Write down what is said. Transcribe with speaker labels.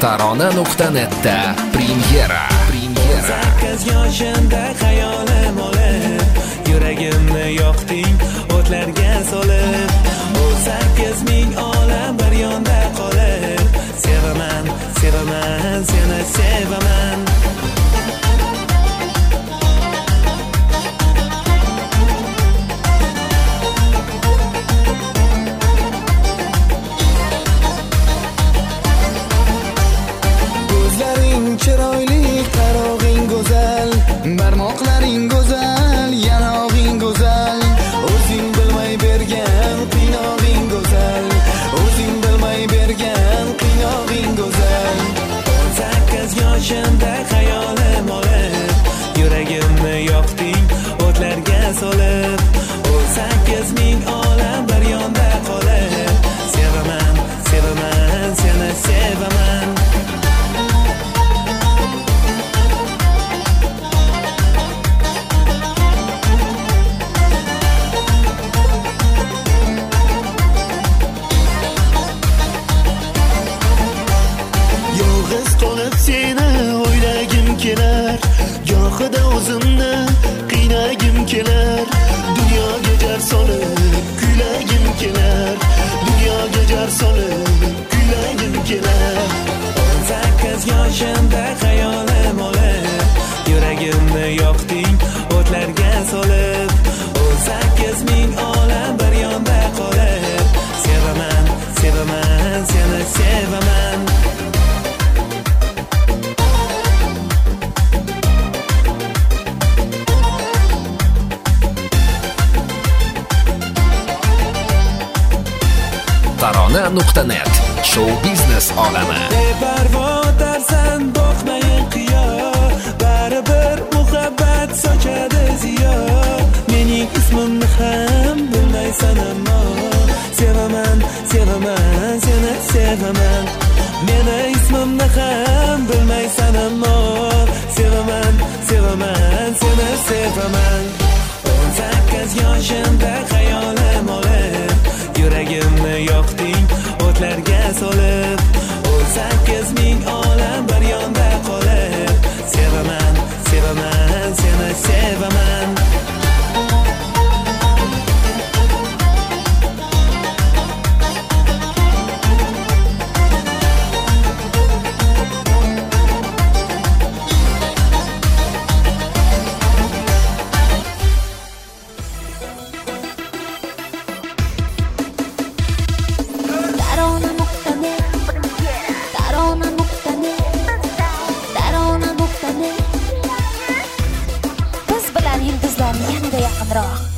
Speaker 1: Tarona.netda premyera.
Speaker 2: 8 yoshimda xayolim olib, yuragimni yoqding o'tlarga solib. 18 ming olam bir yonda qolib, sevaman, sevaman, seni sevaman.
Speaker 3: Chiroyli, qarog'ing go'zal, barmoqlaring go'zal, yanog'ing go'zal. O'zing bilmay bergan qiynog'ing go'zal, o'zing bilmay bergan qiynog'ing go'zal.
Speaker 2: 18 yoshimda xayolim olib, yuragimni yoqding o'tlarga solib. 18 ming olam bir yonda qolib, sevaman, sevaman, seni sevaman.
Speaker 3: Seni o'ylagim kelar, gohida o'zimni qiynagim kelar. Dunyoga jar solib kuylagim kelar, dunyoga jar solib kuylagim kelar.
Speaker 2: 18 yoshimda xayolim olib, yuragimni yoqding o'tlarga solib. 18 ming olam bir yonda qolib, sevaman, sevaman, seni sevaman.
Speaker 1: Tarona.net show biznes olami.
Speaker 2: Beparvo darsan boqmayin qiyo, baribir muhabbat sochadi ziyo. Mening ismimni ham bilmaysan ammo, sevaman, sevaman, seni sevaman. Meni ismimni ham bilmaysan ammo, sevaman, sevaman, seni sevaman. 18 yoshimda xayolim olib, yuragimni yoqding o'tlarga solib. 18 ming olam bir yonda qolib, sevaman, sevaman, seni sevaman.
Speaker 4: Biz bilan yulduzlar yanada yaqinroq.